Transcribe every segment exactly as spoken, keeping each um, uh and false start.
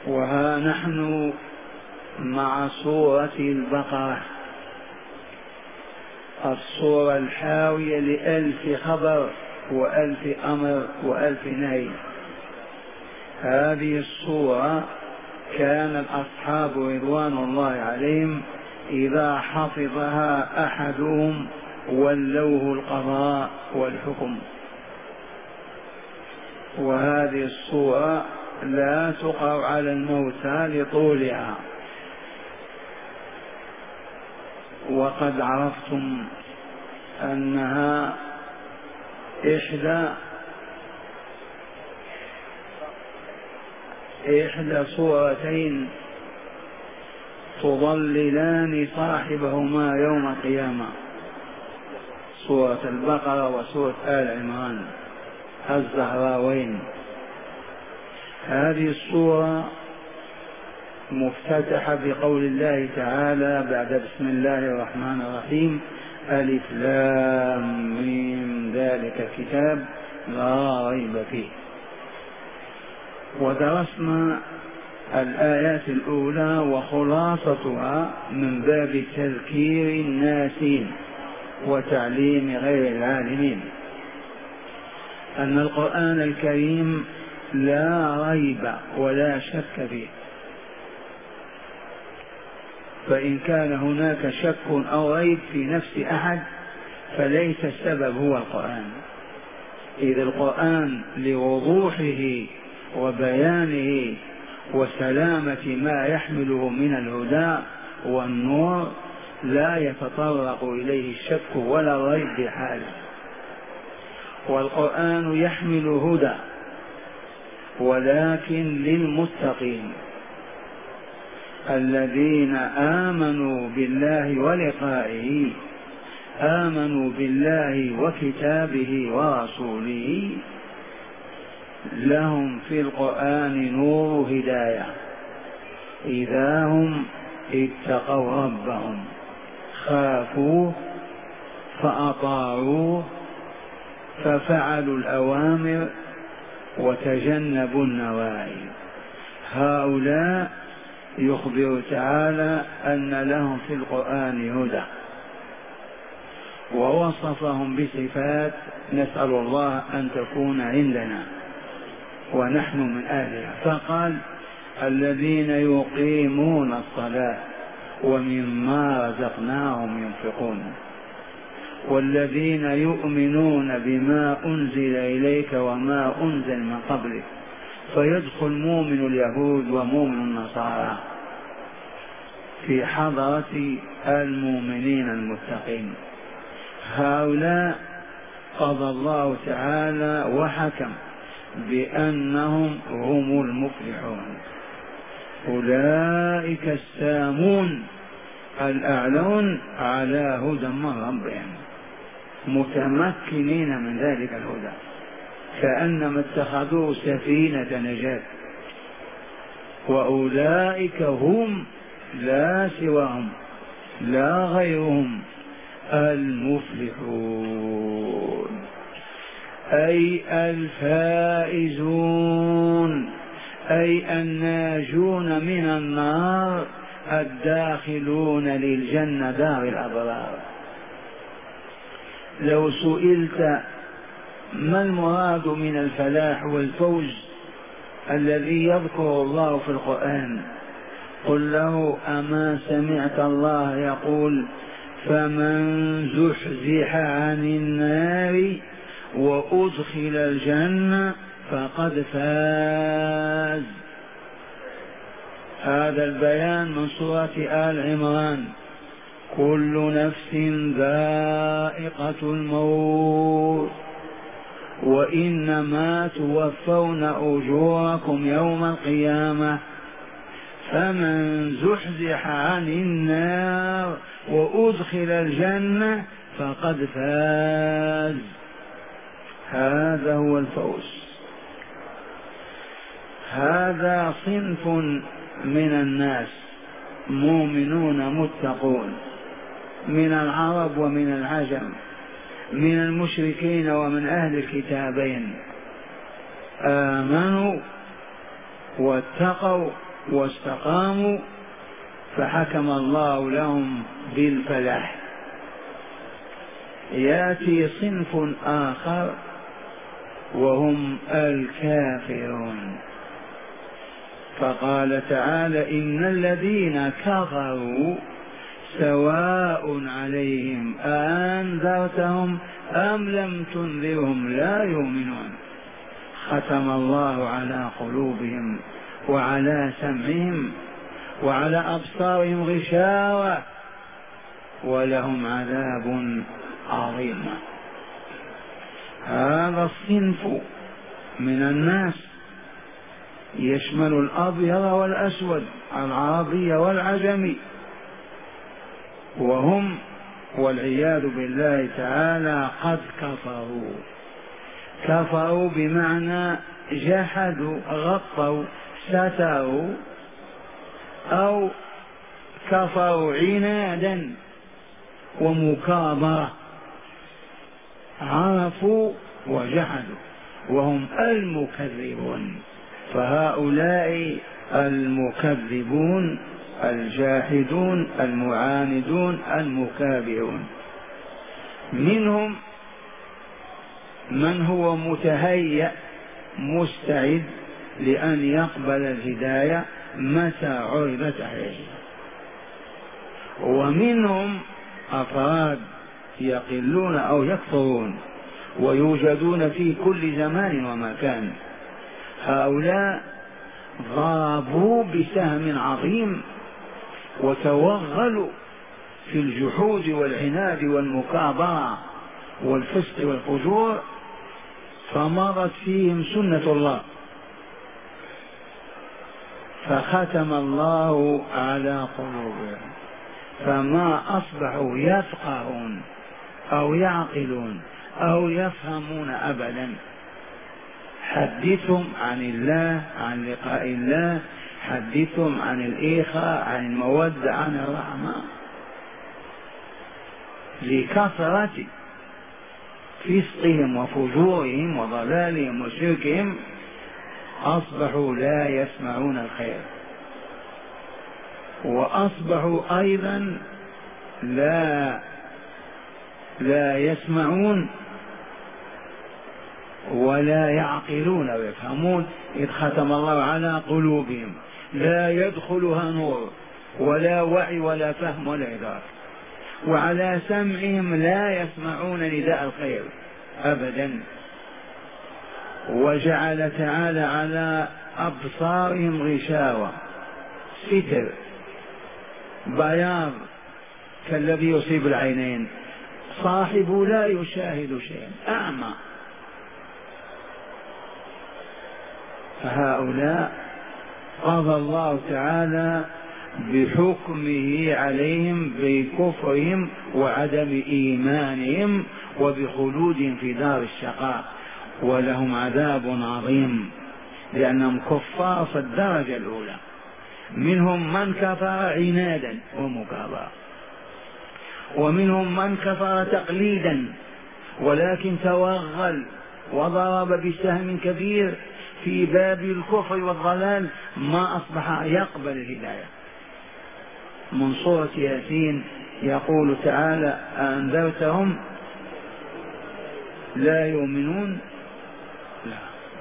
وها نحن مع سورة البقرة، الصورة الحاوية لألف خبر وألف أمر وألف نهي. هذه الصورة كان الأصحاب رضوان الله عليهم إذا حفظها أحدهم ولوه القضاء والحكم. وهذه الصورة لا تقرأ على الموتى لطولها، وقد عرفتم أنها إحدى إحدى صورتين تضللان صاحبهما يوم القيامة، سورة البقرة وسورة آل عمران الزهراوين. هذه السورة مفتتحة بقول الله تعالى بعد بسم الله الرحمن الرحيم: ألف لام ميم ذلك الكتاب لا ريب فيه. ودرسنا الآيات الأولى وخلاصتها من باب تذكير الناسين وتعليم غير العالمين أن القرآن الكريم لا ريب ولا شك فيه، فإن كان هناك شك أو ريب في نفس أحد فليس السبب هو القرآن، إذ القرآن لوضوحه وبيانه وسلامة ما يحمله من الهدى والنور لا يتطرق إليه الشك ولا الريب بحاله. والقرآن يحمل هدى ولكن للمتقين الذين آمنوا بالله ولقائه، آمنوا بالله وكتابه ورسوله، لهم في القرآن نور هداية إذا هم اتقوا ربهم خافوه فأطاعوه ففعلوا الأوامر وتجنبوا النواهي. هؤلاء يخبر تعالى أن لهم في القرآن هدى، ووصفهم بصفات نسأل الله أن تكون عندنا ونحن من أهلها، فقال: الذين يقيمون الصلاة ومما رزقناهم ينفقون، والذين يؤمنون بما أنزل إليك وما أنزل من قبلك، فيدخل مؤمن اليهود ومؤمن النصارى في حضرة المؤمنين المتقين. هؤلاء قضى الله تعالى وحكم بأنهم هم المفلحون، أولئك السامون الأعلون على هدى من ربهم، متمكنين من ذلك الهدى كأنما اتخذوا سفينة نجاة. وأولئك هم لا سواهم لا غيرهم المفلحون، أي الفائزون، أي الناجون من النار، الداخلون للجنة دار الأبرار. لو سئلت ما المراد من الفلاح والفوز الذي يذكر الله في القرآن، قل له: أما سمعت الله يقول: فمن زحزح عن النار وأدخل الجنة فقد فاز. هذا البيان من سورة آل عمران: كل نفس ذائقة الموت وإنما توفون أجوركم يوم القيامة فمن زحزح عن النار وأدخل الجنة فقد فاز. هذا هو الفوز. هذا صنف من الناس مؤمنون متقون من العرب ومن العجم، من المشركين ومن أهل الكتابين، آمنوا واتقوا واستقاموا فحكم الله لهم بالفلاح. يأتي صنف آخر وهم الكافرون، فقال تعالى إن الذين كفروا سواء عليهم أأنذرتهم أم لم تنذرهم لا يؤمنون. ختم الله على قلوبهم وعلى سمعهم وعلى أبصارهم غشاوة ولهم عذاب عظيم. هذا الصنف من الناس يشمل الأبيض والأسود، العربي والعجمي، وهم والعياذ بالله تعالى قد كفروا. كفروا بمعنى جحدوا، غطوا، ستروا، أو كفروا عنادا ومكابرة، عرفوا وجحدوا، وهم المكذبون. فهؤلاء المكذبون الجاحدون المعاندون المكابرون. منهم من هو متهيأ مستعد لأن يقبل الهداية متى عرضت عليه، ومنهم أفراد يقلون أو يكثرون ويوجدون في كل زمان ومكان. هؤلاء ضربوا بسهم عظيم وتوغلوا في الجحود والعناد والمكابرة والفسق والفجور، فمضت فيهم سنة الله، فختم الله على قلوبهم فما أصبحوا يفقهون أو يعقلون أو يفهمون أبدا. حدثهم عن الله، عن لقاء الله، حدثهم عن الإخاء، عن المودة، عن الرحمة. لكثرة فسقهم وفجورهم وضلالهم وشركهم أصبحوا لا يسمعون الخير، وأصبحوا أيضا لا لا يسمعون ولا يعقلون ويفهمون، إذ ختم الله على قلوبهم لا يدخلها نور ولا وعي ولا فهم ولا إدراك، وعلى سمعهم لا يسمعون نداء الخير أبدا، وجعل تعالى على أبصارهم غشاوة، ستر بياض كالذي يصيب العينين، صاحبه لا يشاهد شيئا، أعمى. فهؤلاء قضى الله تعالى بحكمه عليهم بكفرهم وعدم إيمانهم وبخلودهم في دار الشقاء، ولهم عذاب عظيم لأنهم كفار في الدرجة الأولى. منهم من كفر عنادا ومكابرة، ومنهم من كفر تقليدا ولكن توغل وضرب بسهم كبير في باب الكفر والضلال، ما أصبح يقبل الهداية. من سورة ياسين يقول تعالى أنذرتهم لا يؤمنون، لا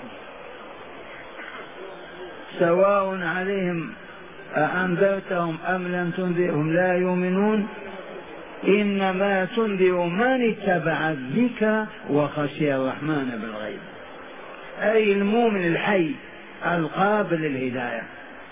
سواء عليهم أأنذرتهم أم لم تنذرهم لا يؤمنون إنما تنذر من اتبع الذكر وخشي الرحمن بالغيب، أي المؤمن الحي القابل للهداية.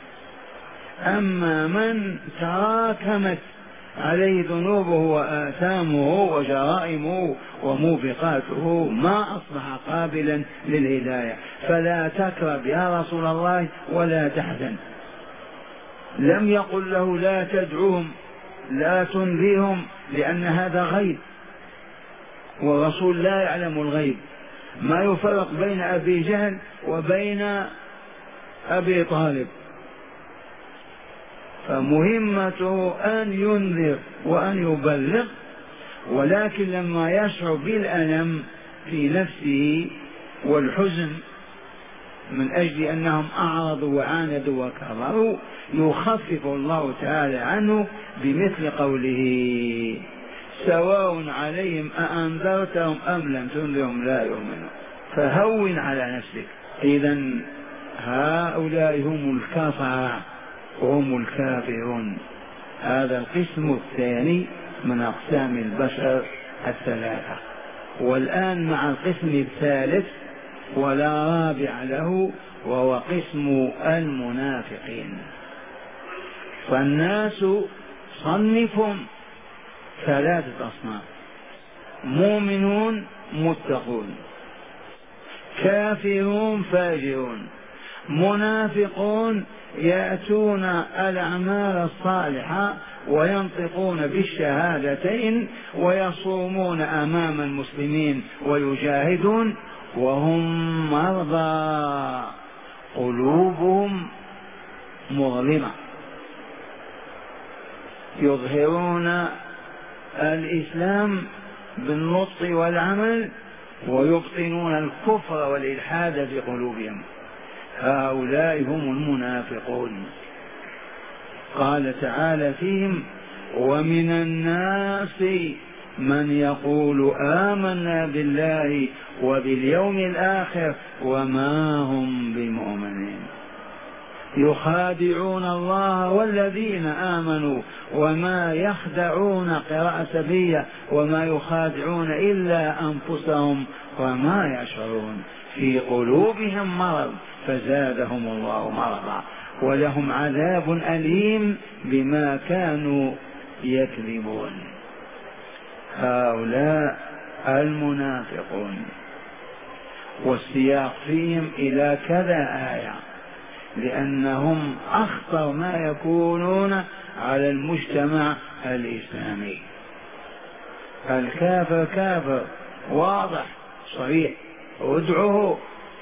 أما من تراكمت عليه ذنوبه وآثامه وجرائمه وموبقاته ما أصبح قابلا للهداية. فلا تكرب يا رسول الله ولا تحزن، لم يقل له لا تدعوهم لا تنذرهم، لأن هذا غيب والرسول لا يعلم الغيب. ما يفرق بين أبي جهل وبين أبي طالب، فمهمته أن ينذر وأن يبلغ، ولكن لما يشعر بالألم في نفسه والحزن من أجل أنهم أعرضوا وعاندوا وكفروا يخفف الله تعالى عنه بمثل قوله سواء عليهم أأنذرتهم أم لم تنذرهم لا يؤمنون. فهون على نفسك. إذن هؤلاء هم الكفرة هم الكافرون. هذا القسم الثاني من أقسام البشر الثلاثة. والآن مع القسم الثالث ولا رابع له، وهو قسم المنافقين. فالناس صنفهم ثلاثة أصناف: مؤمنون متقون، كافرون فاجرون، منافقون يأتون الأعمال الصالحة وينطقون بالشهادتين ويصومون أمام المسلمين ويجاهدون وهم مرضى قلوبهم مظلمة، يظهرون الإسلام بالنطق والعمل ويبطنون الكفر والإلحاد في قلوبهم. هؤلاء هم المنافقون. قال تعالى فيهم: ومن الناس من يقول آمنا بالله وباليوم الآخر وما هم بمؤمنين، يخادعون الله والذين آمنوا وما يخدعون قراءة سبية وما يخادعون إلا أنفسهم وما يشعرون، في قلوبهم مرض فزادهم الله مرضا ولهم عذاب أليم بما كانوا يكذبون. هؤلاء المنافقون، والسياق فيهم إلى كذا آية، لأنهم أخطر ما يكونون على المجتمع الإسلامي. الكافر كافر واضح صريح، ادعوه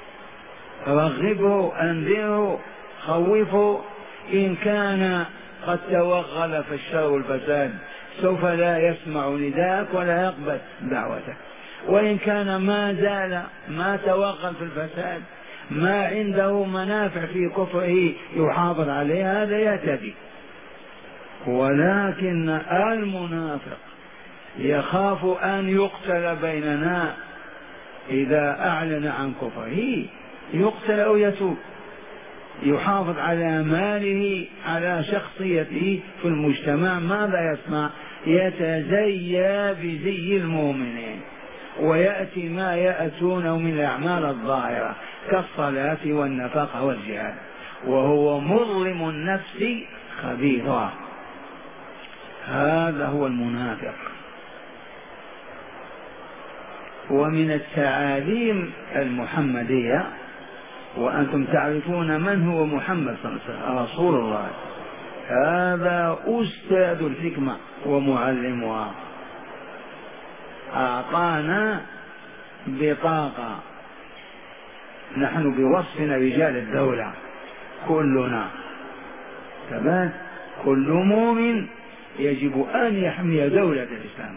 رغبه أنذره خوفه، إن كان قد توغل في الشر والفساد سوف لا يسمع نداءك ولا يقبل دعوتك، وإن كان ما زال ما توغل في الفساد ما عنده منافع في كفره يحافظ عليها هذا يهتدي. ولكن المنافق يخاف أن يقتل بيننا إذا أعلن عن كفره، يقتل أو يتوب، يحافظ على ماله على شخصيته في المجتمع. ماذا يصنع؟ يتزيى بزي المؤمنين ويأتي ما يأتونه من الأعمال الظاهرة كالصلاة والنفقة والجهاد، وهو مظلم النفس خبيثا. هذا هو المنافق. ومن التعاليم المحمدية، وأنتم تعرفون من هو محمد صلى الله عليه وسلم رسول الله، هذا أستاذ الحكمة ومعلمها، أعطانا بطاقة، نحن بوصفنا رجال الدولة كلنا تمام، كل مؤمن يجب أن يحمي دولة الإسلام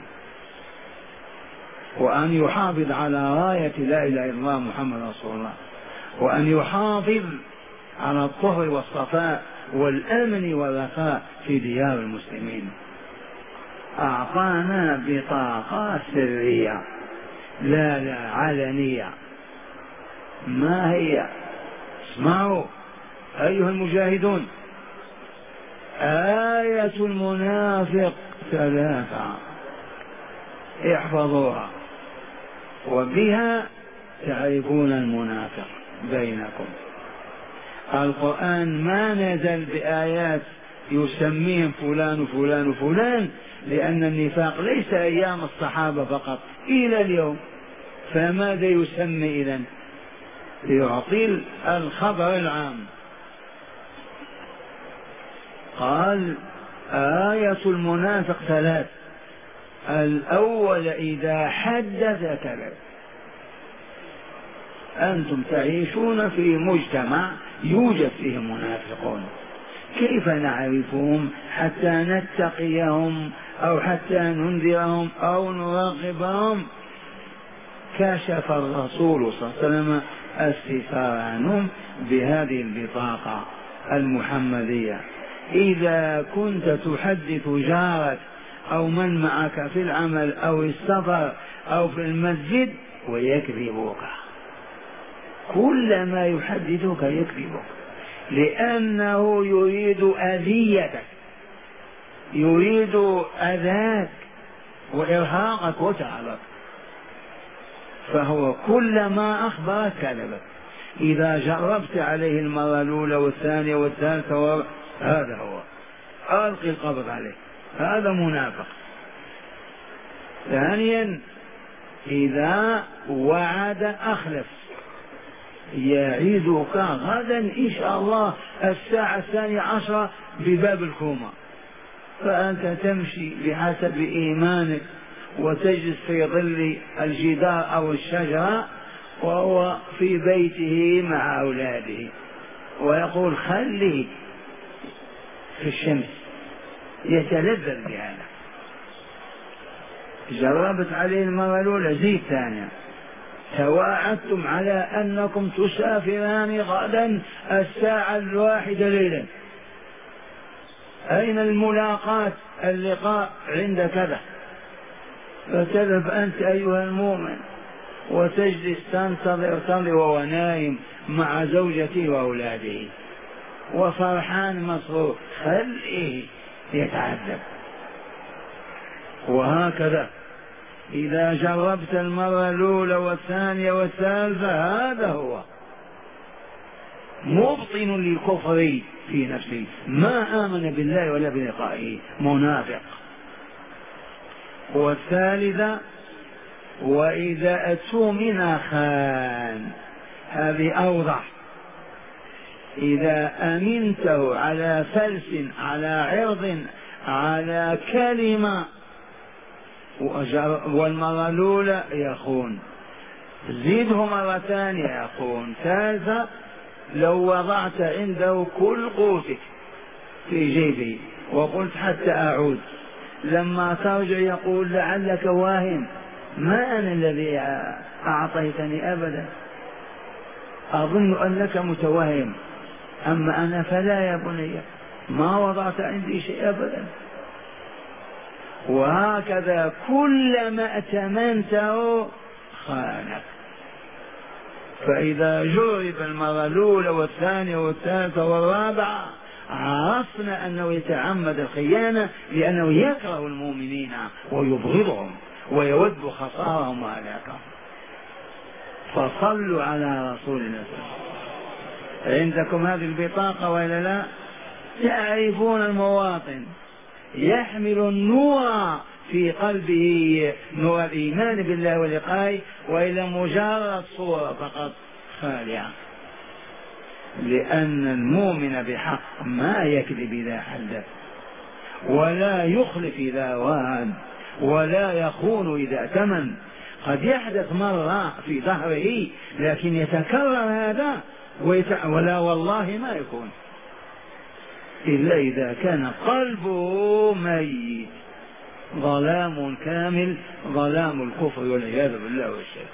وأن يحافظ على راية لا إله إلا الله محمد رسول الله، وأن يحافظ على الطهر والصفاء والأمن والرخاء في ديار المسلمين. أعطانا بطاقة سرية لا لا علنية. ما هي؟ اسمعوا أيها المجاهدون، آية المنافق ثلاثة، احفظوها وبها تعرفون المنافق بينكم. القرآن ما نزل بآيات يسميهم فلان وفلان وفلان، لأن النفاق ليس أيام الصحابة فقط إلى اليوم، فماذا يسمي إذن؟ يعطي الخبر العام. قال آية المنافق ثلاث: الأول إذا حدث كذب. أنتم تعيشون في مجتمع يوجد فيه منافقون، كيف نعرفهم حتى نتقيهم أو حتى ننذرهم أو نراقبهم؟ كشف الرسول صلى الله عليه وسلم الستار عنهم بهذه البطاقة المحمدية. إذا كنت تحدث جارك أو من معك في العمل أو السفر أو في المسجد ويكذبك، كل ما يحدثك يكذبك، لأنه يريد أذيتك، يريد أذاك وإرهاقك وتعبك، فهو كل ما أخبرك كذبك. إذا جربت عليه المرة الأولى والثانية والثالثة هذا هو، ألقي القبض عليه، هذا منافق. ثانيا إذا وعد أخلف، يعيدك غدا إن شاء الله الساعة الثانية عشرة بباب الكومة، فأنت تمشي بحسب إيمانك وتجلس في ظل الجدار أو الشجرة وهو في بيته مع أولاده ويقول خليه في الشمس، يتلذذ بهذا. جربت عليه المرة الأولى، زيد ثانية. تواعدتم على أنكم تسافران غدا الساعة الواحدة ليلا، أين الملاقاة اللقاء عند كذا، فتذهب أنت أيها المؤمن وتجلس تنتظر تنظر وهو نايم مع زوجته وأولاده وفرحان مسرور، خليه يتعذب. وهكذا إذا جربت المرة الأولى والثانية والثالثة هذا هو مبطن للكفر في نفسه، ما آمن بالله ولا بلقائه، منافق. والثالثة وإذا أتمن خان، هذه أوضح. إذا أمنته على فلس، على عرض، على كلمة، والمرة الأولى يخون، زيده مرة ثانية يخون، ثالثة لو وضعت عنده كل قوتك في جيبه وقلت حتى أعود، لما ترجع يقول لعلك واهم، ما أنا الذي أعطيتني أبدا، أظن أنك متوهم، أما أنا فلا يا بني، ما وضعت عندي شيء أبدا. وهكذا كلما ائتمنته خانك. فإذا جرب المرة الأولى والثانية والثالثة والرابعة عرفنا أنه يتعمد الخيانة، لأنه يكره المؤمنين ويبغضهم ويود خسارهم وهلاكهم. فصلوا على رسول الله. عندكم هذه البطاقة وإلا لا؟ تعرفون المواطن، يحمل النور في قلبه، نور الإيمان بالله ولقائه، وإلى مجرد صورة فقط خالعة، لأن المؤمن بحق ما يكذب إذا حدث، ولا يخلف إذا وعد، ولا يخون إذا ائتمن. قد يحدث مرة في ظهره لكن يتكرر هذا ويتع... ولا والله ما يكون إلا إذا كان قلبه ميت، ظلام كامل، ظلام الكفر والعياذ بالله والشرك.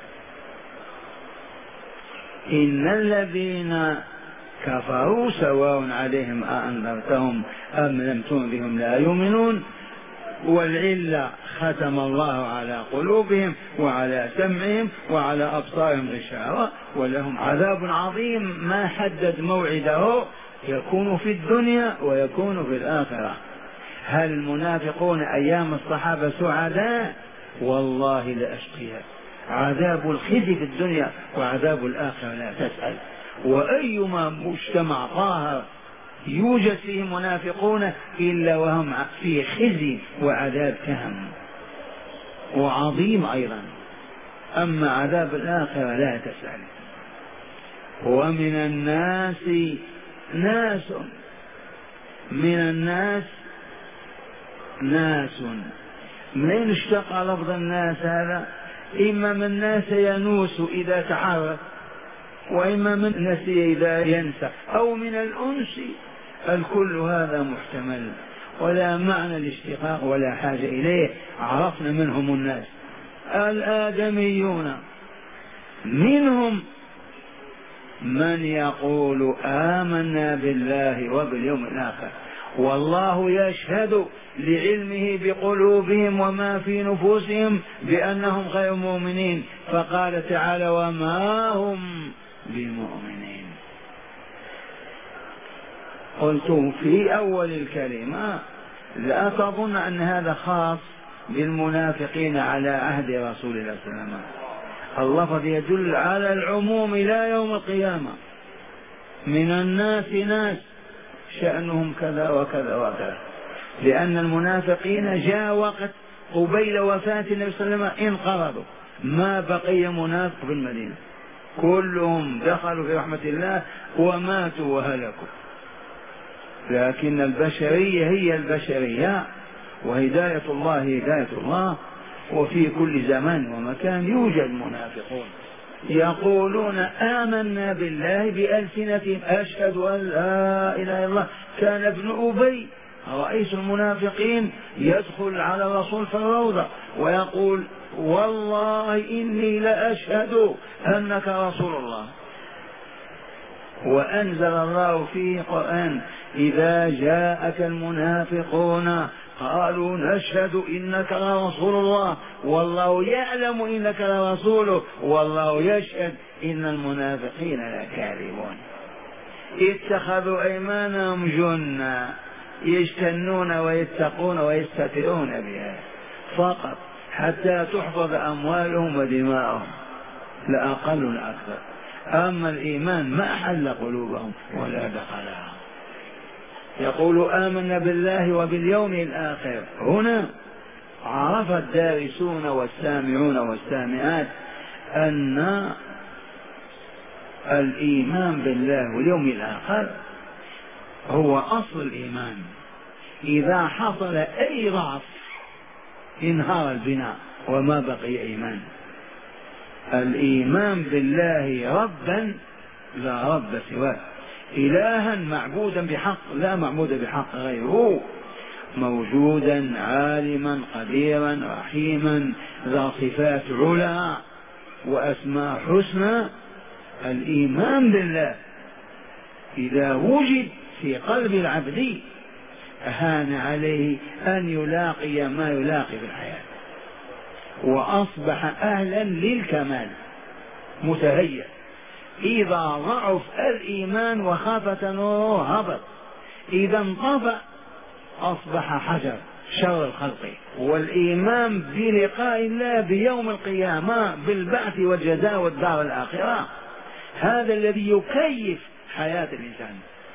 إن الذين كفروا سواء عليهم أأنذرتهم أم لم تنذرهم لا يؤمنون. والعلة ختم الله على قلوبهم وعلى سمعهم وعلى أبصارهم غشاوة ولهم عذاب عظيم ما حدد موعده، يكون في الدنيا ويكون في الآخرة. هل المنافقون أيام الصحابة سعداء؟ والله لأشقياء. عذاب الخزي في الدنيا وعذاب الآخرة لا تسأل. وأيما مجتمع طاهر يوجد فيه منافقون إلا وهم في خزي وعذاب تام وعظيم أيضا. أما عذاب الآخرة لا تسأل. ومن الناس ناس من الناس ناس منين اشتق لفظ الناس هذا؟ إما من ناس ينوس إذا تحرك، وإما من نسي إذا ينسى، أو من الأنس. الكل هذا محتمل ولا معنى الاشتقاق ولا حاجة إليه. عرفنا منهم الناس الآدميون، منهم من يقول آمنا بالله وباليوم الآخر والله يشهد لعلمه بقلوبهم وما في نفوسهم بأنهم غير مؤمنين، فقال تعالى وما هم بمؤمنين. قلت في أول الكلمة لا تظن أن هذا خاص بالمنافقين على عهد رسول الله صلى الله عليه وسلم، اللفظ يدل على العموم إلى يوم القيامة. من الناس ناس شأنهم كذا وكذا وكذا، لأن المنافقين جاء وقت قبيل وفاة النبي صلى الله عليه وسلم انقرضوا، ما بقي منافق في المدينة، كلهم دخلوا في رحمة الله وماتوا وهلكوا. لكن البشرية هي البشرية، وهداية الله هداية الله، وفي كل زمان ومكان يوجد منافقون يقولون آمنا بالله بألسنتهم أشهد أن لا إله إلا الله. كان ابن أبي رئيس المنافقين يدخل على الرسول في الروضة ويقول والله إني لأشهد أنك رسول الله. وأنزل الله في القرآن إذا جاءك المنافقون قالوا نشهد إنك لرسول الله والله يعلم إنك لرسوله والله يشهد إن المنافقين لكاذبون. اتخذوا أيمانهم جنة يجتنون ويتقون ويستترون بها فقط حتى تحفظ أموالهم ودماءهم، لأقل الأكثر. أما الإيمان ما حل قلوبهم ولا دخلها. يقول آمنا بالله وباليوم الآخر. هنا عرف الدارسون والسامعون والسامعات أن الإيمان بالله واليوم الآخر هو أصل الإيمان. إذا حصل أي ضعف انهار البناء وما بقي إيمان. الإيمان بالله ربا لا رب سواه، إلها معبودا بحق لا معبود بحق غيره، موجودا عالما قديرا رحيما ذا صفات علا وأسماء حسنى. الإيمان بالله إذا وجد في قلب العبد أهان عليه أن يلاقي ما يلاقي في الحياة، وأصبح أهلا للكمال متهيأ. إذا ضعف الإيمان وخافت نوره هبط، إذا انطفأ أصبح حجر شر الخلق. والإيمان بلقاء الله بيوم القيامة بالبعث والجزاء والدار الآخرة هذا الذي يكيف حياة الإنسان.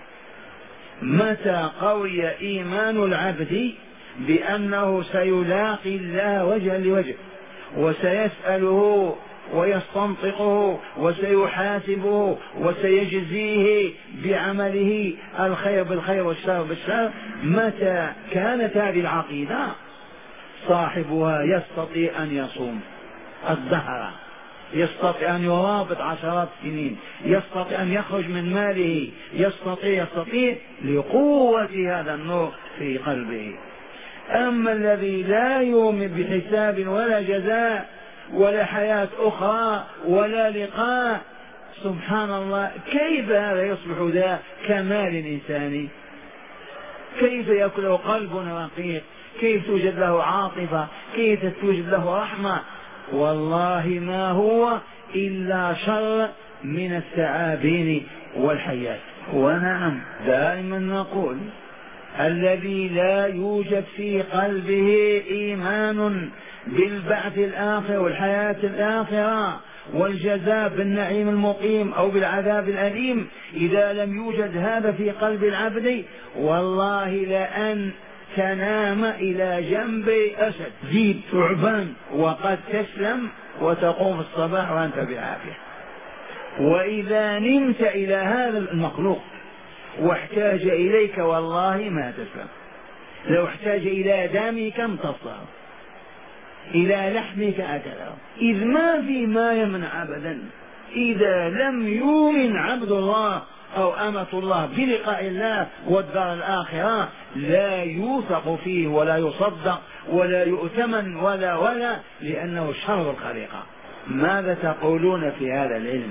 متى قوي إيمان العبد بأنه سيلاقي الله وجها لوجه وسيسأله ويستنطقه وسيحاسبه وسيجزيه بعمله الخير بالخير والشر بالشر، متى كانت هذه العقيدة صاحبها يستطيع أن يصوم الدهر، يستطيع أن يرابط عشرات السنين، يستطيع أن يخرج من ماله، يستطيع يستطيع لقوة هذا النور في قلبه. أما الذي لا يؤمن بحساب ولا جزاء ولا حياة أخرى ولا لقاء، سبحان الله، كيف هذا يصبح ذا كمال إنساني؟ كيف يكون له قلب رقيق؟ كيف توجد له عاطفة؟ كيف توجد له رحمة؟ والله ما هو إلا شر من الثعابين والحيات. ونعم دائما نقول الذي لا يوجد في قلبه إيمان بالبعث الآخر والحياة الآخرة والجزاء بالنعيم المقيم أو بالعذاب الأليم، إذا لم يوجد هذا في قلب العبد والله لأن تنام إلى جنب أسد ذيب ثعبان وقد تسلم وتقوم الصباح وأنت بعافية. وإذا نمت إلى هذا المخلوق واحتاج إليك والله ما تسلم. لو احتاج إلى دمك امتصه، إلى لحمك أكله، إذ ما في ما يمنع أبدا. إذا لم يؤمن عبد الله أو أمة الله بلقاء الله والدار الآخرة لا يوثق فيه ولا يصدق ولا يؤتمن ولا ولا لأنه شر الخليقة. ماذا تقولون في هذا العلم؟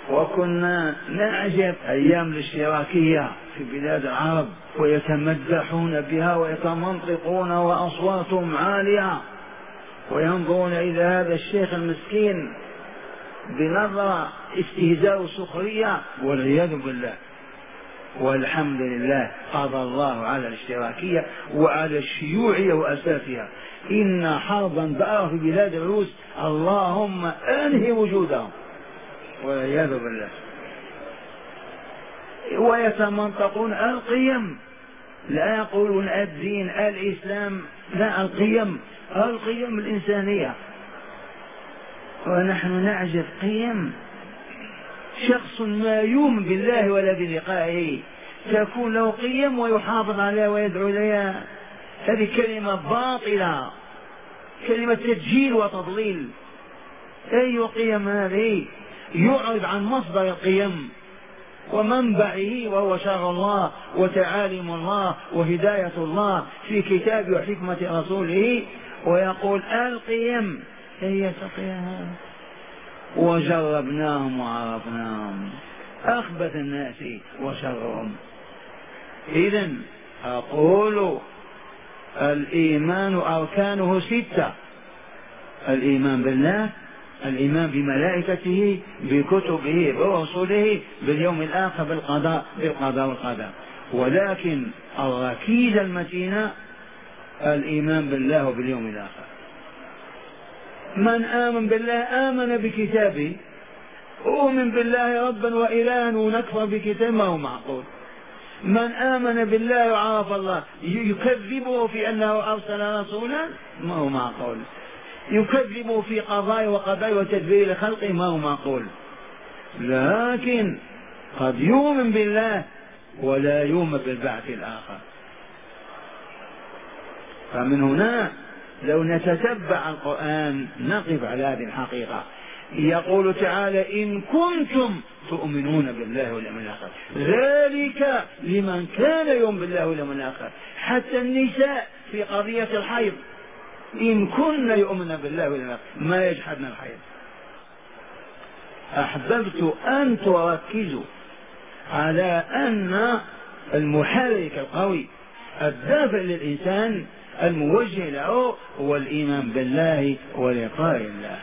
وكنا نعجب أيام الاشتراكية في بلاد العرب ويتمدحون بها ويتمنطقون وأصواتهم عالية وينظرون إلى هذا الشيخ المسكين بنظرة استهزاء وسخرية والعياذ بالله. والحمد لله قضى الله على الاشتراكية وعلى الشيوعية وأساسها. إن حربا بقى في بلاد الروس اللهم أنهي وجودهم والعياذ بالله. ويتمنطقون القيم، لا يقولون الدين الإسلام، لا، القيم، القيم الإنسانية. ونحن نعجب قيم شخص ما يؤمن بالله ولا بلقائه تكون له قيم ويحافظ عليها ويدعو إليها. هذه كلمة باطلة، كلمة تسجيل وتضليل. أي قيم هذه؟ يعرض عن مصدر القيم ومنبعه وهو شرع الله وتعاليم الله وهداية الله في كتابه وحكمة رسوله، ويقول القيم هي القيم. وجربناهم وعرفناهم، أخبث الناس وشرهم. إذن أقول الإيمان أركانه ستة: الإيمان بالله، الإيمان بملائكته، بكتبه، برسله، باليوم الآخر، بالقضاء بالقضاء والقدر. ولكن الركيزة المتينة الإيمان بالله وباليوم الآخر. من آمن بالله آمن بكتابه. أؤمن بالله ربا وإلها ونكفر بكتابه، ما هو معقول. من آمن بالله وعرف الله يكذبه في أنه أرسل رسولا، ما هو معقول. يكذبه في قضاء وقضاء وتدبير خلقه، ما هو معقول. لكن قد يؤمن بالله ولا يؤمن بالبعث الآخر. فمن هنا لو نتتبع القرآن نقف على هذه الحقيقة. يقول تعالى: إن كنتم تؤمنون بالله واليوم الآخر، ذلك لمن كان يؤمن بالله واليوم الآخر. حتى النساء في قضية الحيض إن كن يؤمن بالله واليوم الآخر ما يجحدن الحيض. أحببت أن تركزوا على أن المحرك القوي الدافع للإنسان الموجه له هو الإيمان بالله ولقاء الله.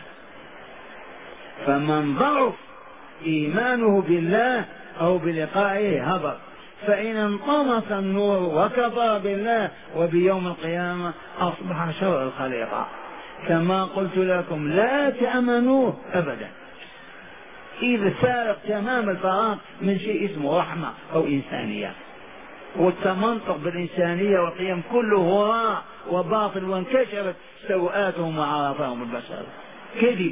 فمن ضعف إيمانه بالله أو بلقائه هبط. فإن انطمس النور وكفر بالله وبيوم القيامة أصبح شر الخليقة. كما قلت لكم لا تأمنوه أبدا، إذ فارق تمام الفراغ من شيء اسمه رحمة أو إنسانية. والتمنطق بالإنسانية والقيم كله هراء وباطل، وانكشفت سوءاتهم وعرفهم البشر كذب.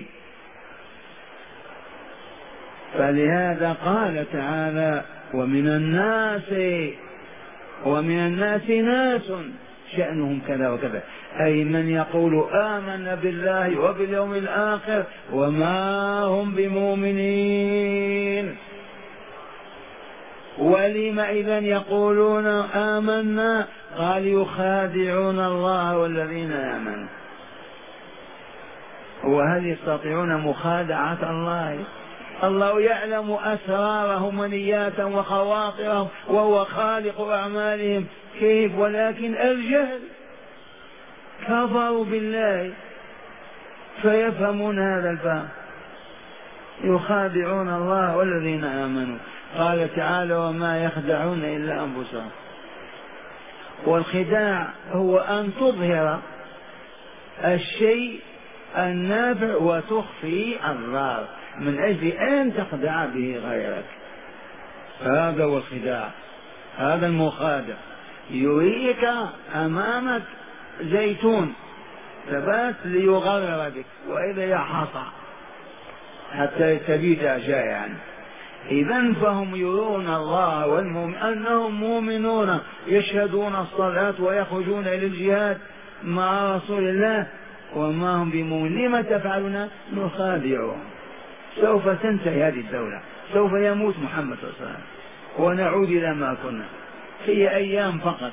فلهذا قال تعالى: ومن الناس ومن الناس ناس شأنهم كذا وكذا، أي من يقول آمنا بالله وباليوم الآخر وما هم بمؤمنين. ولم إذن يقولون آمنا؟ قال: يخادعون الله والذين آمنوا. وهل يستطيعون مخادعة الله؟ الله يعلم أسرارهم ونياتهم وخواطرهم وهو خالق أعمالهم، كيف؟ ولكن الجهل، كفروا بالله فيفهمون هذا الفهم. يخادعون الله والذين آمنوا. قال تعالى: وما يخدعون إلا أنفسهم. والخداع هو أن تظهر الشيء النافع وتخفي الضار من أجل أن تخدع به غيرك. هذا هو الخداع، هذا المخادع. يريك أمامك زيتون ثبات ليغرر بك، وإذا يحصى حتى تبيت جائعا. إذن فهم يرون الله والمؤمن أنهم مؤمنون، يشهدون الصلاة ويخرجون إلى الجهاد مع رسول الله، وما هم بمؤمنين. لما تفعلون؟ نخادعهم. سوف تنتهي هذه الدولة، سوف يموت محمد صلى الله عليه وسلم ونعود إلى ما كنا، في أيام فقط.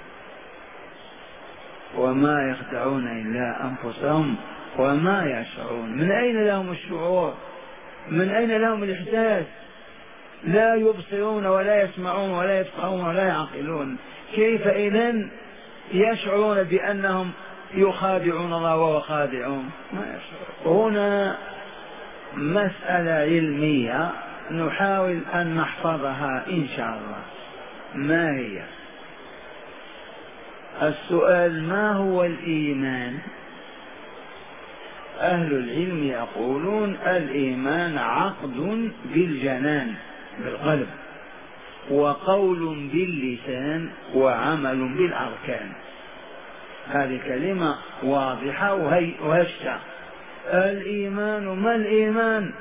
وما يخدعون إلا أنفسهم وما يشعرون. من أين لهم الشعور؟ من أين لهم الإحساس؟ لا يبصرون ولا يسمعون ولا يفقهون ولا يعقلون، كيف إذن يشعرون بأنهم يخادعون الله وهو خادعون؟ ما يشعرون. هنا مسألة علمية نحاول أن نحفظها إن شاء الله. ما هي؟ السؤال: ما هو الإيمان؟ أهل العلم يقولون الإيمان عقد بالجنان بالقلب، وقول باللسان، وعمل بالأركان. هذه كلمة واضحة وهشة. الإيمان، ما الإيمان؟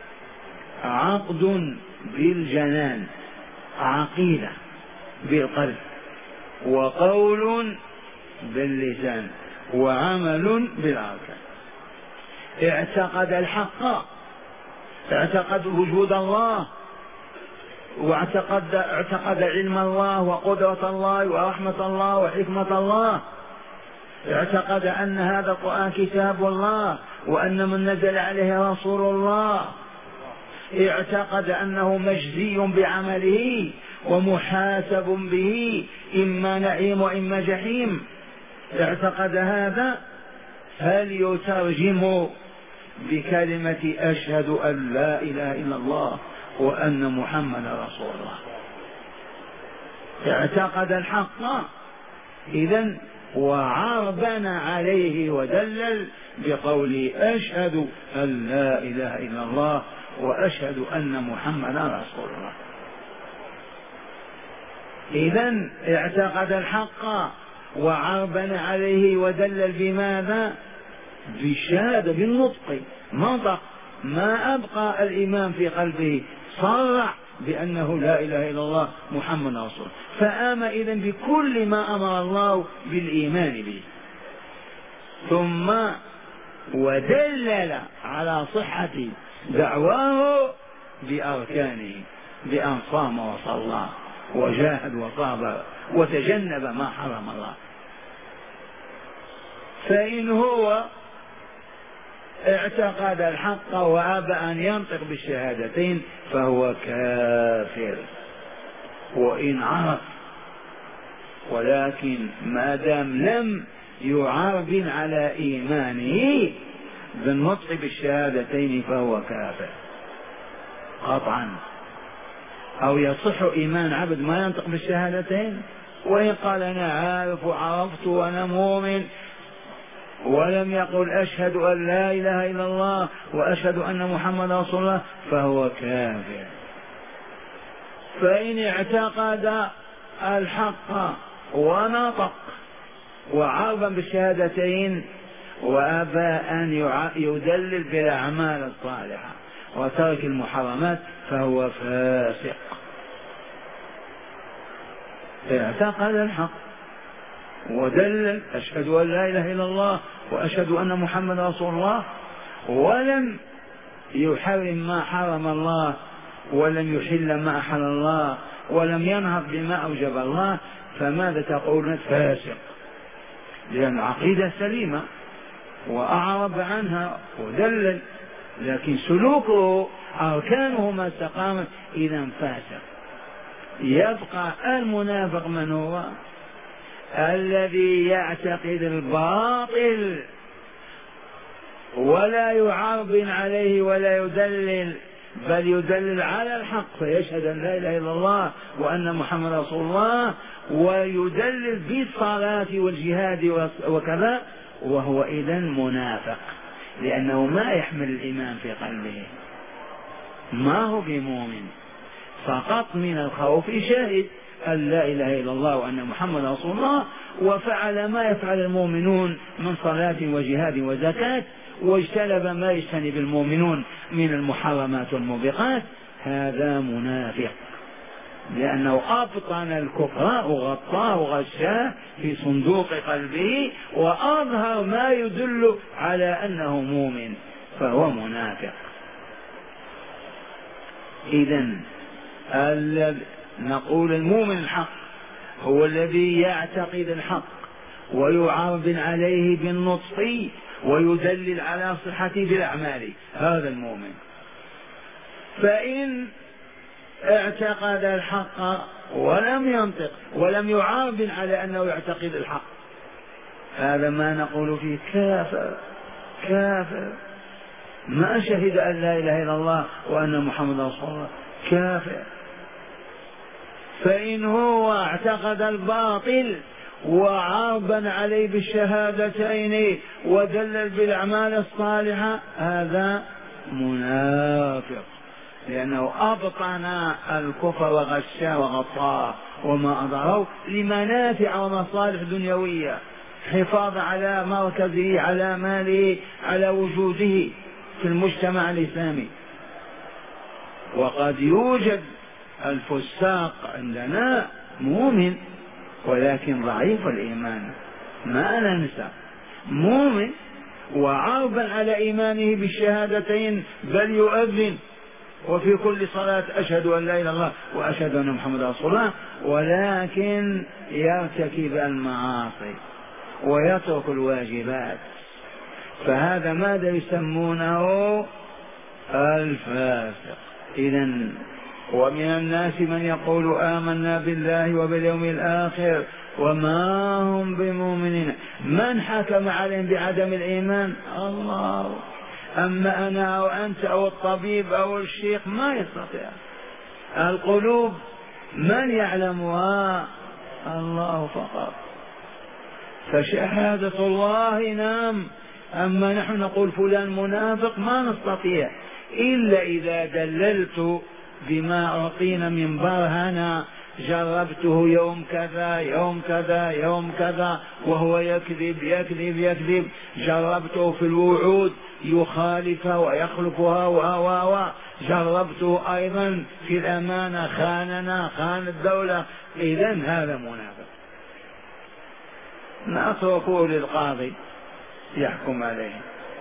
عقد بالجنان، عقيدة بالقلب، وقول باللسان، وعمل بالأركان. اعتقد الحق، اعتقد وجود الله، واعتقد اعتقد علم الله وقدرة الله ورحمة الله وحكمة الله، اعتقد أن هذا القرآن كتاب الله، وأن من نزل عليه رسول الله، اعتقد أنه مجزي بعمله ومحاسب به، إما نعيم وإما جحيم. اعتقد هذا، هل يترجم بكلمة أشهد أن لا إله إلا الله وأن محمد رسول الله. اعتقد الحق إذن وعربنا عليه ودلل بقوله أشهد أن لا إله إلا الله وأشهد أن محمد رسول الله. إذن اعتقد الحق وعربنا عليه ودلل بماذا؟ بالشهادة، بالنطق، نطق، ما أبقى الإيمان في قلبه، صرح بأنه لا إله إلا الله محمد رسول الله، فآمن إذن بكل ما أمر الله بالإيمان به. ثم ودلل على صحة دعواه بأركانه، بأن صام وصلى وجاهد وصابر وتجنب ما حرم الله. فإن هو اعتقد الحق وأبى أن ينطق بالشهادتين فهو كافر، وإن عرف، ولكن ما دام لم يعرب على إيمانه بالنطق بالشهادتين فهو كافر قطعا. أو يصح إيمان عبد ما ينطق بالشهادتين، وإن قال أنا عارف وعرفت وأنا مؤمن ولم يقل أشهد أن لا إله إلا الله وأشهد أن محمد رسول الله فهو كافر. فإن اعتقد الحق ونطق وعربا بالشهادتين وأبى أن يدلل بالأعمال الصالحة وترك المحرمات فهو فاسق. اعتقد الحق ودلل أشهد أن لا إله إلا الله وأشهد أن محمد رسول الله، ولم يحرم ما حرم الله ولم يحل ما أحل الله ولم ينهض بما أوجب الله، فماذا تقولون؟ فاسق، لأن العقيدة سليمة وأعرب عنها ودلل، لكن سلوكه أركانه ما استقامت إذا فاسق. يبقى المنافق من هو؟ الذي يعتقد الباطل ولا يعرب عليه ولا يدلل، بل يدلل على الحق فيشهد أن لا إله إلا الله وأن محمد رسول الله، ويدلل بالصلاة والجهاد وكذا، وهو إذن منافق، لأنه ما يحمل الإيمان في قلبه، ما هو بمؤمن، فقط من الخوف شاهد أن لا إله إلا الله وأن محمد رسول الله، وفعل ما يفعل المؤمنون من صلاة وجهاد وزكاة، واجتنب ما يجتنب المؤمنون من المحرمات والموبقات، هذا منافق، لأنه أبطن الكفر وغطاه وغشاه في صندوق قلبه وأظهر ما يدل على أنه مؤمن، فهو منافق. إذن نقول المؤمن الحق هو الذي يعتقد الحق ويعرض عليه بالنطق ويدلل على صحته بالأعمال، هذا المؤمن. فإن اعتقد الحق ولم ينطق ولم يعاون على أنه يعتقد الحق، هذا ما نقول فيه كافر كافر، ما شهد أن لا إله إلا الله وأن محمد رسول الله، كافر. فإن هو اعتقد الباطل وعابا عليه بالشهادتين ودلل بالأعمال الصالحة، هذا منافق، لأنه أبطن الكفر وغشاه وغطاه وما أضره لمنافع ومصالح دنيوية، حفاظ على مركزه، على ماله، على وجوده في المجتمع الإسلامي. وقد يوجد الفساق عندنا مؤمن ولكن ضعيف الإيمان، ما ننسى، مؤمن وعربا على إيمانه بالشهادتين، بل يؤذن وفي كل صلاة أشهد أن لا إله إلا الله وأشهد أن محمد رسول الله، ولكن يرتكب المعاصي ويترك الواجبات، فهذا ماذا يسمونه؟ الفاسق. إذن ومن الناس من يقول آمنا بالله وباليوم الآخر وما هم بمؤمنين. من حكم عليهم بعدم الإيمان؟ الله. أما أنا أو أنت أو الطبيب أو الشيخ ما يستطيع. القلوب من يعلمها؟ الله فقط. فشهادة الله نعم، أما نحن نقول فلان منافق ما نستطيع إلا إذا دللت بما أعطينا من برهنة، جربته يوم كذا يوم كذا يوم كذا وهو يكذب يكذب يكذب، جربته في الوعود يخالفها ويخلفها و جربته أيضا في الأمانة خاننا خان الدولة، إذن هذا منافق، نتركه للقاضي يحكم عليه.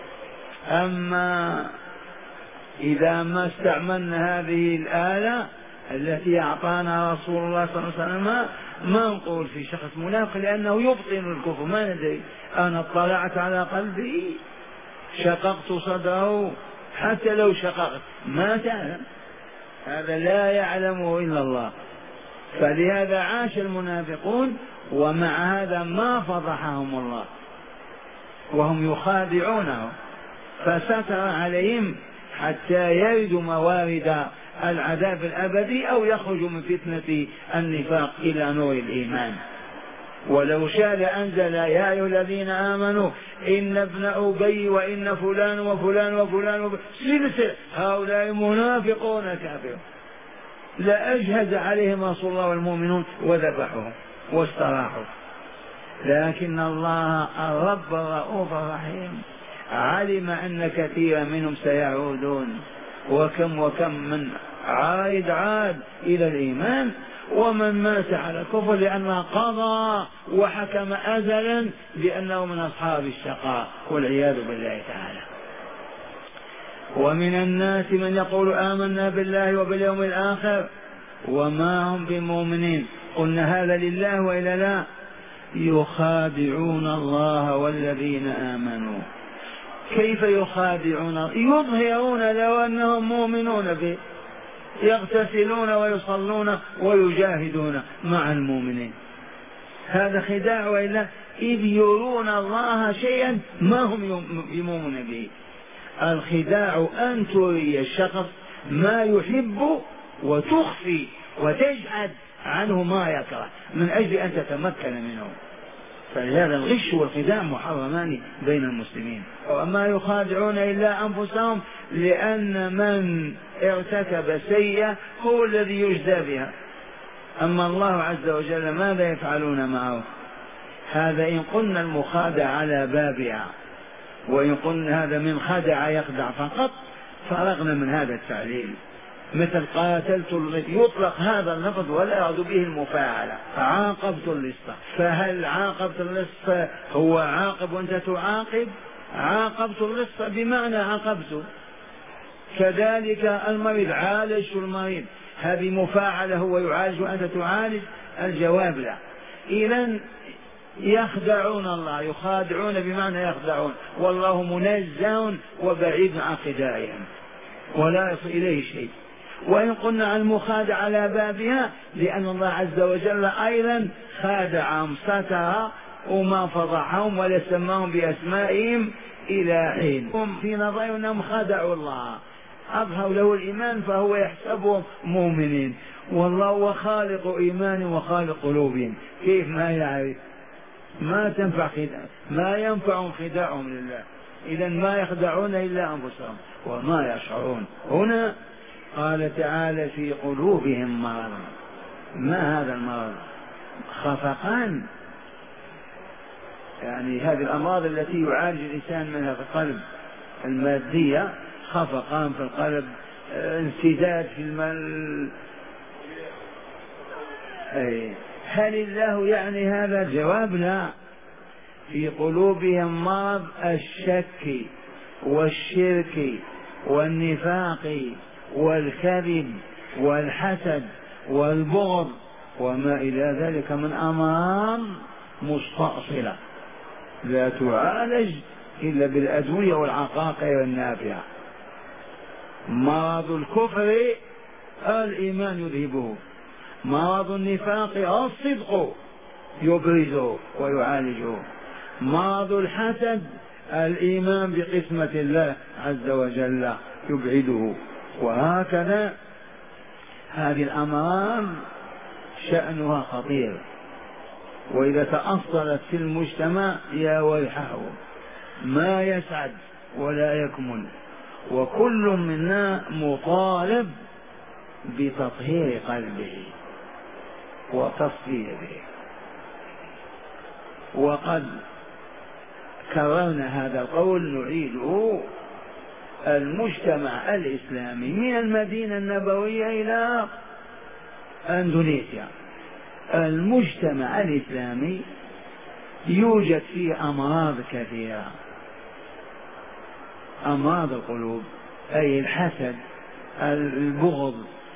أما إذا ما استعملنا هذه الآلة التي أعطانا رسول الله صلى الله عليه وسلم ما نقول في شخص منافق، لأنه يبطن الكفر، ما ندري، أنا اطلعت على قلبه شققت صدره، حتى لو شققت ما تعلم، هذا لا يعلمه إلا الله. فلهذا عاش المنافقون، ومع هذا ما فضحهم الله وهم يخادعونه، فستر عليهم حتى يردوا موارد العذاب الأبدي أو يخرجوا من فتنة النفاق إلى نور الإيمان. ولو شاء لأنزل يا أيها الذين آمنوا إن ابن أبي وإن فلان وفلان وفلان وفلان سلسلة هؤلاء منافقون كافرون، لأجهز عليهم رسول الله والمؤمنون وذبحهم واستراحوا. لكن الله الرب الرؤوف الرحيم علم أن كثيرا منهم سيعودون، وكم وكم من عائد عاد إلى الإيمان، ومن مات على الكفر لأنه قضى وحكم أزلا بأنه من أصحاب الشقاء والعياذ بالله تعالى. ومن الناس من يقول آمنا بالله وباليوم الآخر وما هم بمؤمنين، قلنا هذا لله وإلا لا؟ يخادعون الله والذين آمنوا. كيف يخادعون؟ يظهرون لو أنهم مؤمنون به، يغتسلون ويصلون ويجاهدون مع المؤمنين، هذا خداع وإلا؟ إذ يرون الله شيئا ما هم يؤمنون به. الخداع أن تري الشخص ما يحب وتخفي وتجعل عنه ما يكره من أجل أن تتمكن منه، فلهذا الغش والخداع محرمان بين المسلمين. وما يخادعون إلا أنفسهم، لأن من ارتكب سيئة هو الذي يجزى بها، أما الله عز وجل ماذا يفعلون معه؟ هذا إن قلنا المخادع على بابها، وإن قلنا هذا من خدع يخدع فقط فرغنا من هذا التعليل. مثل قاتلت اللص، يطلق هذا اللفظ ولا يراد به المفاعلة، عاقبت اللص، فهل عاقبت اللص هو عاقب وأنت تعاقب؟ عاقبت اللص بمعنى عاقبته. كذلك المريض، عالجت المريض، هذه مفاعلة، هو يعالج وأنت تعالج؟ الجواب لا. إذن يخدعون الله، يخادعون بمعنى يخدعون، والله منزه وبعيد عن خداعهم ولا يصل إليه شيء. وإن قلنا عن المخادع على بابها لأن الله عز وجل أيضا خادعهم ستر وما فضحهم ولا سماهم بأسمائهم إلى حين. هم في نظرهم أنهم خدعوا الله، أظهروا له الإيمان فهو يحسبهم مؤمنين، والله هو خالق إيمان وخالق قلوبهم، كيف ما يعرف؟ ما تنفع خداع، ما ينفع خداعهم لله، إذا ما يخدعون إلا أنفسهم وما يشعرون. هنا قال تعالى في قلوبهم مرض. ما هذا المرض؟ خفقان، يعني هذه الأمراض التي يعالج الإنسان منها في القلب المادية، خفقان في القلب، انسداد في المال. أي هل الله يعني هذا؟ الجواب لا. في قلوبهم مرض الشك والشرك والنفاق والكذب والحسد والبغض وما إلى ذلك من أمراض مستأصلة لا تعالج إلا بالأدوية والعقاقير النافعة. مرض الكفر الإيمان يذهبه، مرض النفاق الصدق يبرزه ويعالجه، مرض الحسد الإيمان بقسمة الله عز وجل يبعده. وهكذا هذه الأمراض شأنها خطير، وإذا تأصلت في المجتمع يا ويحه ما يسعد ولا يكمل. وكل منا مطالب بتطهير قلبه وتصفيته. وقد كررنا هذا القول نعيده: المجتمع الإسلامي من المدينة النبوية إلى أندونيسيا، المجتمع الإسلامي يوجد فيه أمراض كثيرة. أمراض القلوب أي الحسد، البغض،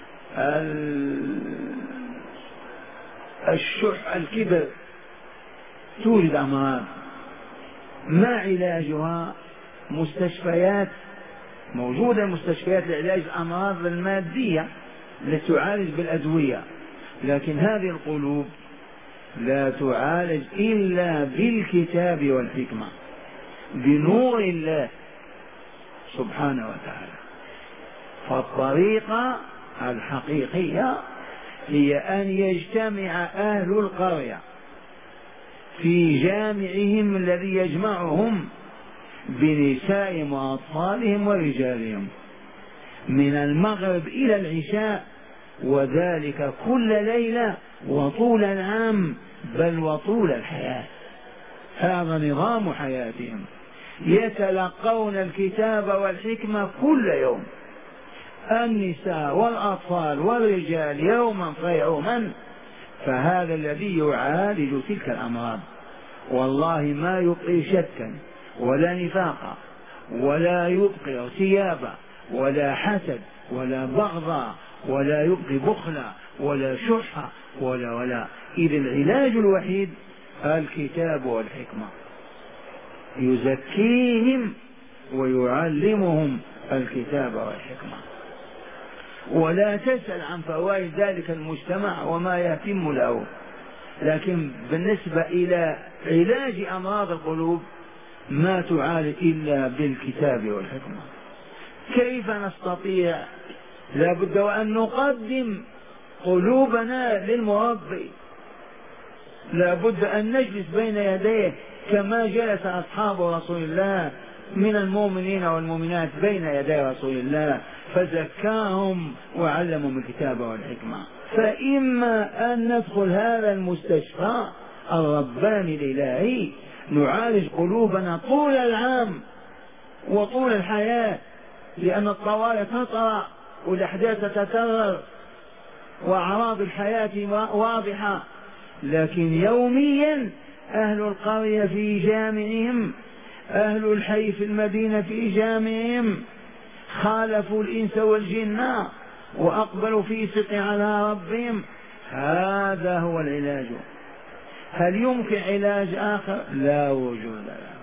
الشح، الكبر، توجد أمراض. ما علاجها؟ مستشفيات، موجودة مستشفيات لعلاج الأمراض المادية التي تعالج بالأدوية، لكن هذه القلوب لا تعالج إلا بالكتاب والحكمة بنور الله سبحانه وتعالى. فالطريقة الحقيقية هي أن يجتمع أهل القرية في جامعهم الذي يجمعهم بنسائهم وأطفالهم ورجالهم من المغرب إلى العشاء، وذلك كل ليلة وطول العام بل وطول الحياة. هذا نظام حياتهم، يتلقون الكتاب والحكمة كل يوم، النساء والأطفال والرجال يوما فيوما. فهذا الذي يعالج تلك الأمراض، والله ما يبقي شكا ولا نفاقا ولا يبقي ارتيابا ولا حسد ولا بغضا ولا يبقي بخلا ولا شحا ولا ولا إذ العلاج الوحيد الكتاب والحكمة، يزكيهم ويعلمهم الكتاب والحكمة. ولا تسأل عن فوائد ذلك المجتمع وما يتم له، لكن بالنسبة إلى علاج أمراض القلوب ما تعالج إلا بالكتاب والحكمة. كيف نستطيع؟ لا بد وأن نقدم قلوبنا للمربي، لا بد أن نجلس بين يديه كما جلس أصحاب رسول الله من المؤمنين والمؤمنات بين يدي رسول الله فزكاهم وعلمهم الكتاب والحكمة. فإما أن ندخل هذا المستشفى الرباني الإلهي نعالج قلوبنا طول العام وطول الحياة، لأن الطوارئ تطرأ والأحداث تتكرر وأعراض الحياة واضحة، لكن يوميا أهل القرية في جامعهم، أهل الحي في المدينة في جامعهم خالفوا الإنس والجن وأقبلوا في صدق على ربهم. هذا هو العلاج. هل يمكن علاج آخر؟ لا وجود له.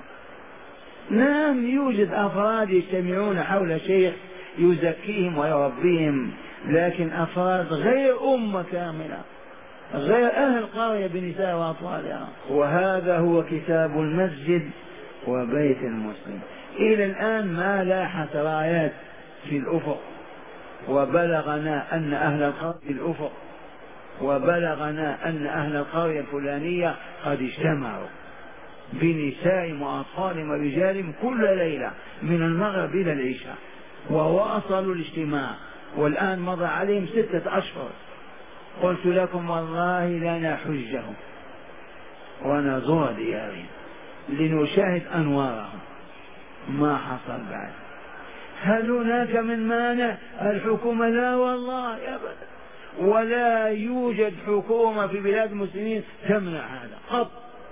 نعم يوجد أفراد يجتمعون حول شيخ يزكيهم ويربيهم، لكن أفراد غير أمة كاملة، غير أهل قرية بنساء وأطفالها. وهذا هو كتاب المسجد وبيت المسلم. إلى الآن ما لاحت رايات في الأفق، وبلغنا أن أهل القرية في الأفق، وبلغنا أن أهل القرية الفلانية قد اجتمعوا بنسائهم وأطفالهم ورجالهم كل ليلة من المغرب إلى العشاء، وواصلوا الاجتماع، والآن مضى عليهم ستة أشهر. قلت لكم والله لنا حجهم ونزور ديارهم لنشاهد أنوارهم، ما حصل بعد. هل هناك من مانع؟ الحكومة لا والله أبدا، ولا يوجد حكومة في بلاد المسلمين تمنع هذا قط،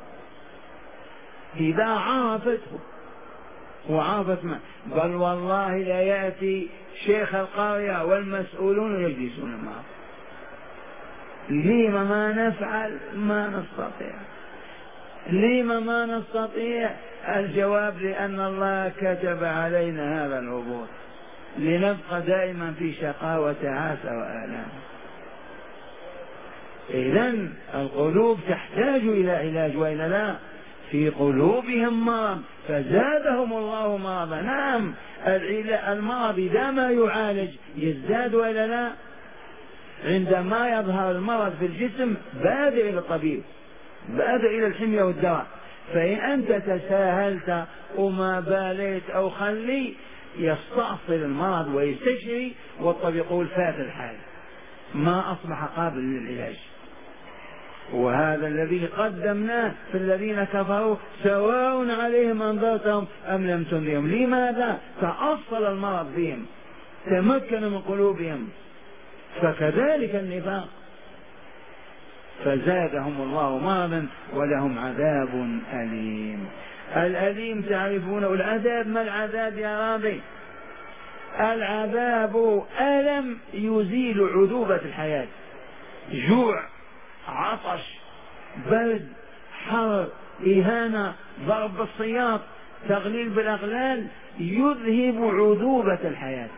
إذا عرفته وعرفت ما. بل والله لا يأتي شيخ القرية والمسؤولون يجلسون معه. لما ما نفعل؟ ما نستطيع. لما ما نستطيع؟ الجواب لأن الله كتب علينا هذا الهبوط، لنبقى دائما في شقاوة تعاسة وآلام. إذن القلوب تحتاج إلى علاج، وإلا لا؟ في قلوبهم مرض فزادهم الله مرضا. نعم، المرض إذا ما يعالج يزداد وإلا لا؟ عندما يظهر المرض في الجسم بادر إلى الطبيب، بادر إلى الحمية والدواء. فإن أنت تساهلت وما باليت أو خلي، يستأصل المرض ويستشري، والطبيب يقول فات الحال، ما أصبح قابل للعلاج. وهذا الذي قدمناه في الذين كفروا سواء عليهم أنذرتهم أم لم تنذرهم. لماذا؟ تأصل المرض بهم، تمكن من قلوبهم. فكذلك النفاق، فزادهم الله مرضا ولهم عذاب أليم. الأليم تعرفونه، العذاب ما العذاب يا راضي؟ العذاب ألم يزيل عذوبة الحياة، جوع، عطش، برد، حر، إهانة، ضرب بالسياط، تغليل بالأغلال، يذهب عذوبة الحياة.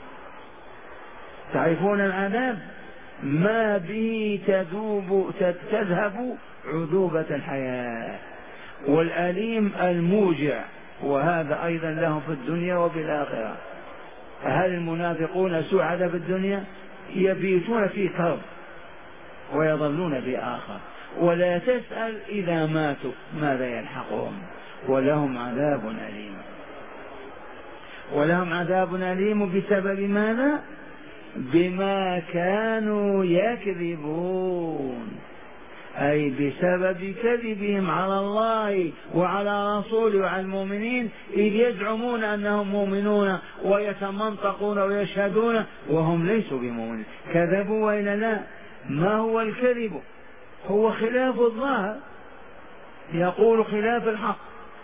تعرفون العذاب ما به تذوب تذهب عذوبة الحياة. والأليم الموجع، وهذا أيضا لهم في الدنيا وفي الآخرة. هل المنافقون سعداء في الدنيا؟ يبيتون في كرب ويظلون في آخر، ولا تسأل إذا ماتوا ماذا يلحقهم. ولهم عذاب أليم، ولهم عذاب أليم بسبب ماذا؟ بما كانوا يكذبون، أي بسبب كذبهم على الله وعلى رسوله وعلى المؤمنين، إذ يزعمون أنهم مؤمنون ويتمنطقون ويشهدون وهم ليسوا بمؤمنين. كذبوا وإلا لا؟ ما هو الكذب؟ هو خلاف الظاهر، يقول خلاف الحق.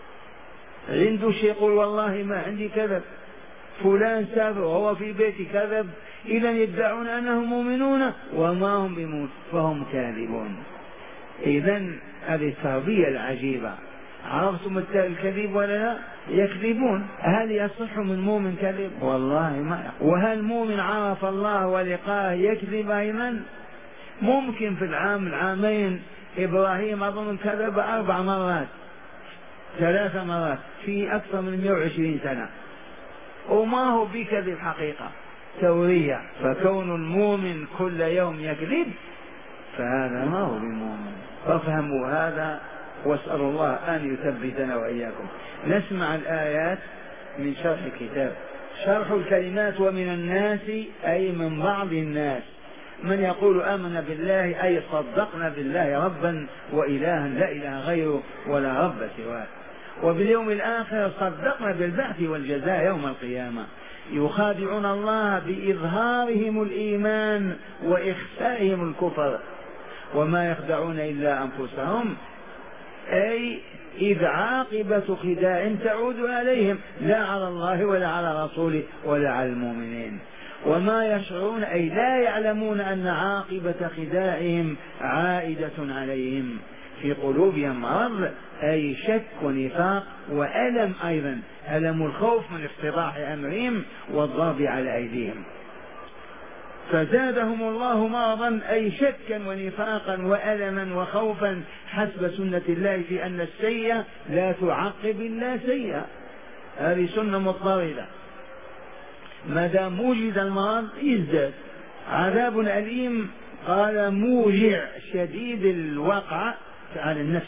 عنده شيء يقول والله ما عندي كذب، فلان سافر وهو في بيتي كذب، إذا يدعون أنهم مؤمنون وما هم بمؤمنون، فهم كاذبون. إذن هذه التربية العجيبة. عرفتم الكذب ولا لا؟ يكذبون. هل يصح من مؤمن كذب؟ والله ما. وهل مؤمن عرف الله ولقاه يكذب أيضا؟ ممكن في العام العامين إبراهيم أظن كذب أربع مرات ثلاث مرات في أكثر من مئة وعشرين سنة، وما هو بكذب حقيقة ثورية. فكون المؤمن كل يوم يكذب فهذا ما هو بمؤمن. فافهموا هذا، واسأل الله أن يثبتنا وإياكم. نسمع الآيات من شرح الكتاب. شرح الكلمات. ومن الناس أي من بعض الناس من يقول آمنا بالله أي صدقنا بالله ربا وإلها لا إله غيره ولا رب سواه، وباليوم الآخر صدقنا بالبعث والجزاء يوم القيامة. يخادعون الله بإظهارهم الإيمان وإخفائهم الكفر، وما يخدعون إلا أنفسهم، أي إذ عاقبة خداع تعود عليهم لا على الله ولا على رسوله ولا على المؤمنين. وما يشعرون أي لا يعلمون أن عاقبة خداعهم عائدة عليهم، في قلوبهم مرض أي شك ونفاق وألم، أيضا ألم الخوف من افتضاح أمرهم والضرب على أيديهم. فزادهم الله مرضا أي شكا ونفاقا وألما وخوفا حسب سنة الله في أن السيئة لا تعقب إلا سيئة، هذه سنة مضطردة، ما دام وجد المرض يزداد. عذاب أليم قال موجع شديد الوقع على النفس.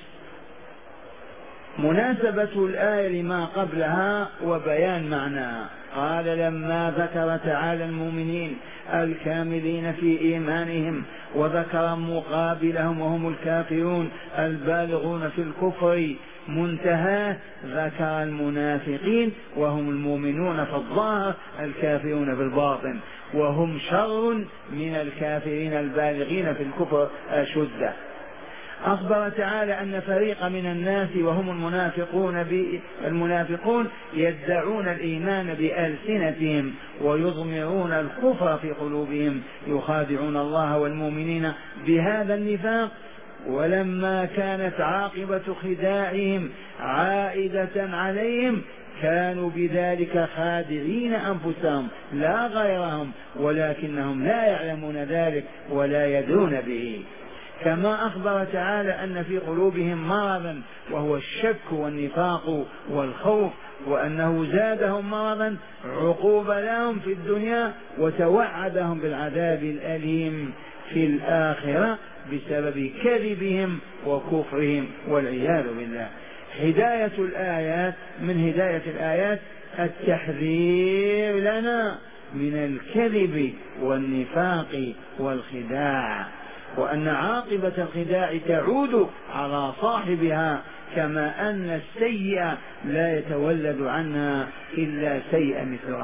مناسبة الآية لما قبلها وبيان معناها، قال لما ذكر تعالى المؤمنين الكاملين في إيمانهم وذكر مقابلهم وهم الكافرون البالغون في الكفر منتهى، ذكر المنافقين وهم المؤمنون في الظاهر الكافرون في الباطن، وهم شر من الكافرين البالغين في الكفر أشده. أخبر تعالى أن فريق من الناس وهم المنافقون المنافقون يدعون الإيمان بألسنتهم ويضمرون الكفر في قلوبهم، يخادعون الله والمؤمنين بهذا النفاق. ولما كانت عاقبة خداعهم عائدة عليهم كانوا بذلك خادعين أنفسهم لا غيرهم، ولكنهم لا يعلمون ذلك ولا يدرون به. كما أخبر تعالى أن في قلوبهم مرضا وهو الشك والنفاق والخوف، وأنه زادهم مرضا عقوبة لهم في الدنيا وتوعدهم بالعذاب الأليم في الآخرة بسبب كذبهم وكفرهم والعياذ بالله. هداية الآيات من هداية الآيات التحذير لنا من الكذب والنفاق والخداع، وأن عاقبة الخداع تعود على صاحبها، كما أن السيئة لا يتولد عنها إلا سيئة مثلها.